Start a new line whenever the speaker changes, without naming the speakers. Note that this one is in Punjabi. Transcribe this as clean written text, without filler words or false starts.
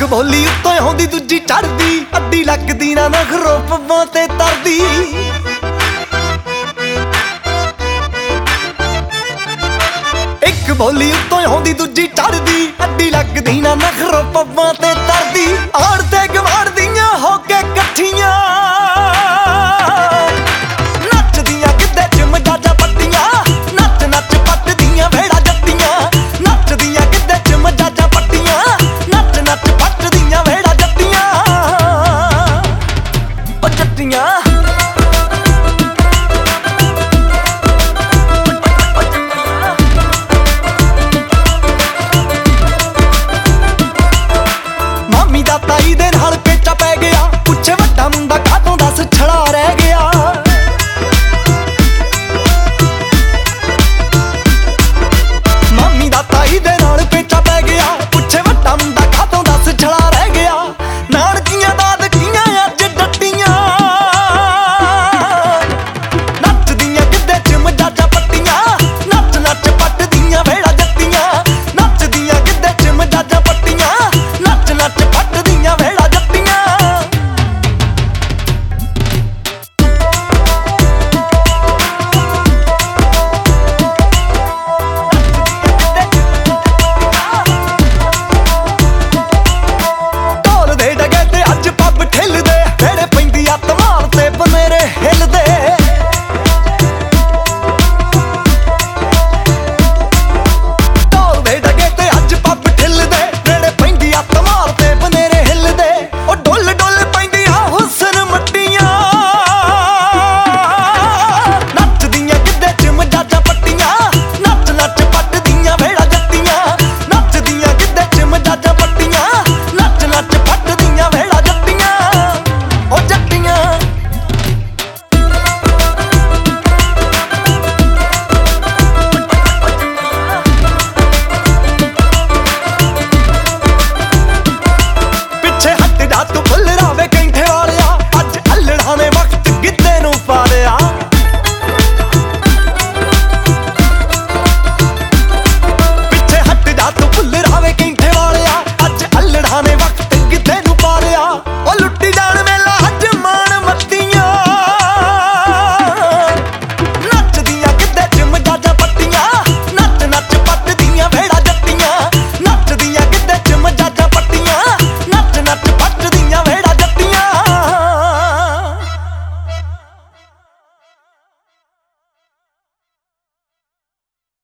ਬੋਲੀ ਉੱਤੋਂ ਆਉਂਦੀ ਦੂਜੀ ਚੜਦੀ, ਅੱਡੀ ਲੱਗਦੀ ਨਾ ਨਖਰੋ ਪੱਬਾਂ ਤੇ ਤਰਦੀ। ਇੱਕ ਬੋਲੀ ਉੱਤੋਂ ਆਉਂਦੀ ਦੂਜੀ ਚੜਦੀ, ਅੱਡੀ ਲੱਗਦੀ ਨਾ ਨਖਰੋ ਪੱਬਾਂ ਤੇ ਤਰਦੀ। ਆੜ ਤੇ ਗਵਾੜ ਦੀਆਂ ਹੋ ਕੇ ਇਕੱਠੀਆਂ